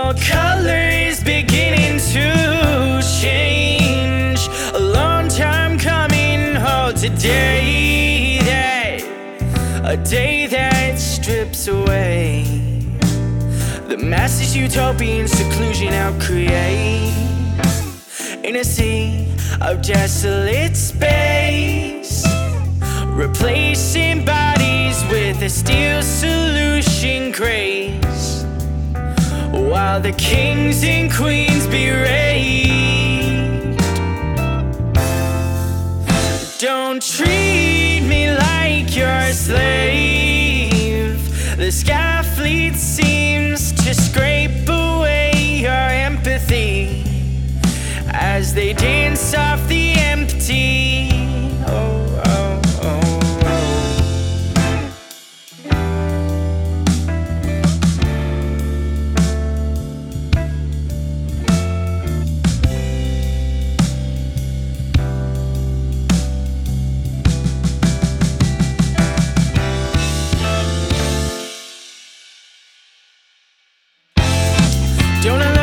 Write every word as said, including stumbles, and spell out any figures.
Your colors beginning to change. A long time coming, oh today that a day that strips away the masses utopian seclusion I'll create in a sea of desolate space, replacing bodies with a steel solution grace, while the kings and queens berate. Don't treat me like you're a slave. The sky fleet seems to scrape away your empathy as they dance off the empty. Oh, oh, oh, don't